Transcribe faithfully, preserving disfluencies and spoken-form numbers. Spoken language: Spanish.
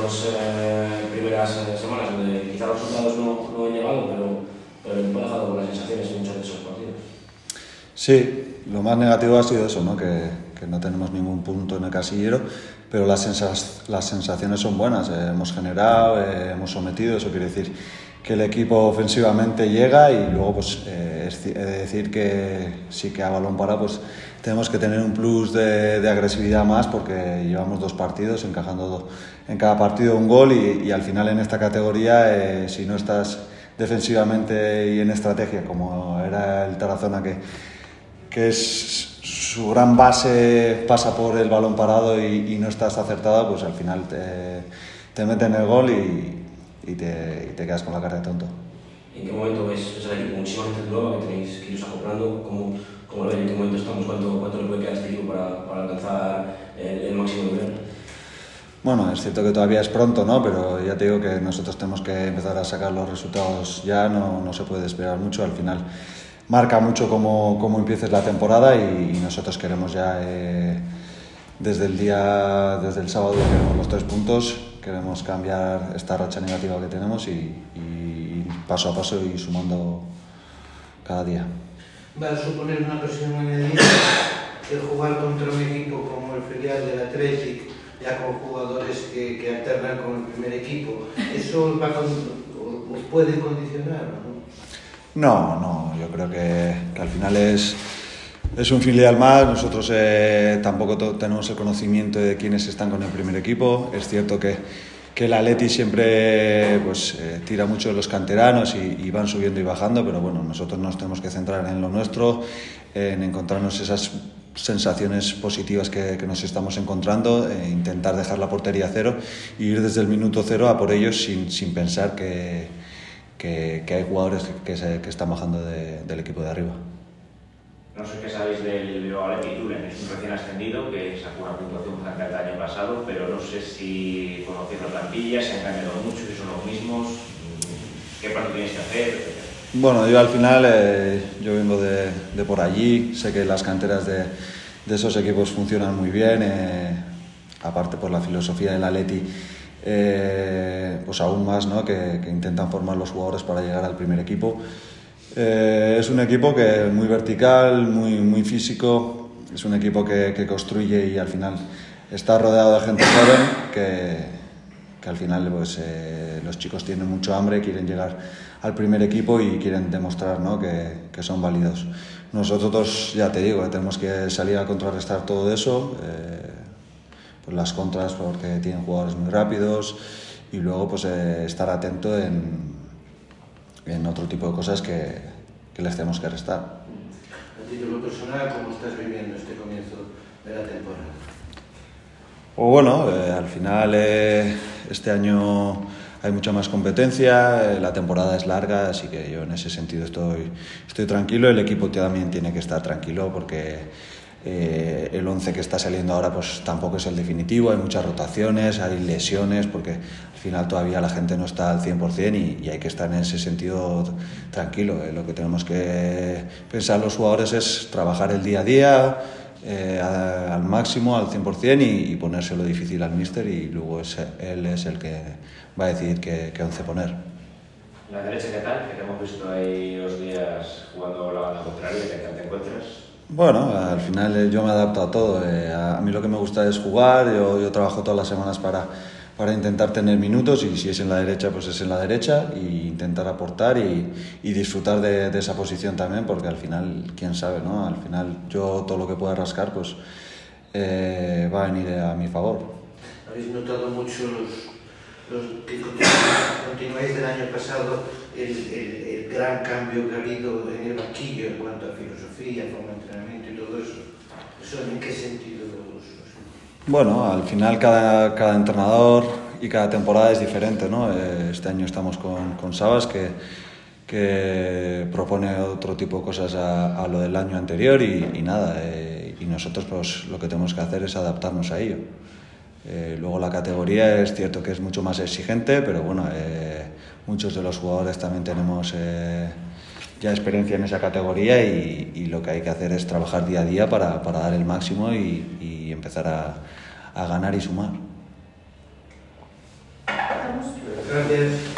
dos eh, primeras eh, semanas donde quizá los resultados no, no han llegado, pero, pero el equipo ha dejado con las sensaciones en muchos de esos partidos. Sí, lo más negativo ha sido eso, ¿no? Que, que no tenemos ningún punto en el casillero, pero las, sensas, las sensaciones son buenas. Eh, hemos generado, eh, hemos sometido, eso quiere decir que el equipo ofensivamente llega, y luego pues eh, es he de decir que sí que a balón parado pues tenemos que tener un plus de, de agresividad más, porque llevamos dos partidos encajando do, en cada partido un gol, y, y al final en esta categoría eh, si no estás defensivamente y en estrategia como era el Tarazona, que, que es su gran base pasa por el balón parado y, y no estás acertado, pues al final te, te meten el gol y, y, te, y te quedas con la cara de tonto. ¿En qué momento ves el equipo? Muchísima gente nueva que tenéis que iros acoplando. ¿Cómo, cómo lo ven? ¿En qué momento estamos? ¿Cuánto, cuánto le puede quedar a este equipo para, para alcanzar el, el máximo nivel? Bueno, es cierto que todavía es pronto, ¿no? Pero ya te digo que nosotros tenemos que empezar a sacar los resultados ya, no, no se puede esperar mucho. Al final marca mucho cómo, cómo empieces la temporada, y, y nosotros queremos ya eh, desde el día, desde el sábado queremos los tres puntos, queremos cambiar esta racha negativa que tenemos y, y paso a paso y sumando cada día. Va a suponer una presión añadida el jugar contra un equipo como el filial del Athletic, ya con jugadores que, que alternan con el primer equipo. ¿Eso va con, os puede condicionar, no? No, no, yo creo que, que al final es, es un filial más. Nosotros eh, tampoco tenemos el conocimiento de quiénes están con el primer equipo. Es cierto que, que el Atleti siempre pues, eh, tira mucho de los canteranos y, y van subiendo y bajando, pero bueno, nosotros nos tenemos que centrar en lo nuestro, en encontrarnos esas sensaciones positivas que, que nos estamos encontrando, e intentar dejar la portería a cero y ir desde el minuto cero a por ellos sin, sin pensar que, que, que hay jugadores que, se, que están bajando de, del equipo de arriba. No sé qué sabéis del Bilbao Athletic Tulen, es un recién ascendido que sacó una puntuación bastante alta el año pasado, pero no sé si conocéis la plantilla, si han cambiado mucho, si son los mismos, qué parte tenéis que hacer, etcétera. Bueno, yo al final, eh, yo vengo de, de por allí, sé que las canteras de, de esos equipos funcionan muy bien, eh, aparte por la filosofía del Atleti, eh, pues aún más, ¿no? que, que intentan formar los jugadores para llegar al primer equipo. Eh, es un equipo que es muy vertical, muy, muy físico, es un equipo que, que construye y al final está rodeado de gente joven que, que al final pues, eh, los chicos tienen mucho hambre, quieren llegar al primer equipo y quieren demostrar, ¿no? que, que son válidos. Nosotros, ya te digo, tenemos que salir a contrarrestar todo eso, eh, pues las contras porque tienen jugadores muy rápidos y luego pues, eh, estar atento en, en otro tipo de cosas que, que les tenemos que restar. A título personal, ¿cómo estás viviendo este comienzo de la temporada? Pues bueno, eh, al final eh, este año hay mucha más competencia, eh, la temporada es larga, así que yo en ese sentido estoy, estoy tranquilo. El equipo también tiene que estar tranquilo porque eh, el once que está saliendo ahora pues tampoco es el definitivo, hay muchas rotaciones, hay lesiones, porque al final todavía la gente no está al cien por ciento y, y hay que estar en ese sentido tranquilo. Eh, lo que tenemos que pensar los jugadores es trabajar el día a día, Eh, a, al máximo, al cien por ciento y, y ponérselo difícil al míster y luego es, él es el que va a decidir qué, qué once poner. La derecha, ¿qué tal? Que te hemos visto ahí los días jugando la banda contraria, ¿qué tal te encuentras? Bueno, al final eh, yo me adapto a todo. Eh, a, a mí lo que me gusta es jugar, yo, yo trabajo todas las semanas para, para intentar tener minutos y si es en la derecha, pues es en la derecha e intentar aportar y, y disfrutar de, de esa posición también, porque al final, quién sabe, ¿no? Al final yo todo lo que pueda rascar, pues eh, va a venir a mi favor. ¿Habéis notado mucho los, los que continuáis del año pasado el, el, el gran cambio que ha habido en el banquillo en cuanto a filosofía, forma de entrenamiento y todo eso? ¿Eso en qué sentido? Bueno, al final cada, cada entrenador y cada temporada es diferente, ¿no? Este año estamos con, con Sabas, que, que propone otro tipo de cosas a, a lo del año anterior y, y nada, eh, y nosotros pues lo que tenemos que hacer es adaptarnos a ello. Eh, luego la categoría es cierto que es mucho más exigente, pero bueno, eh, muchos de los jugadores también tenemos eh, ya experiencia en esa categoría y, y lo que hay que hacer es trabajar día a día para, para dar el máximo y, y empezar a, a ganar y sumar. Gracias.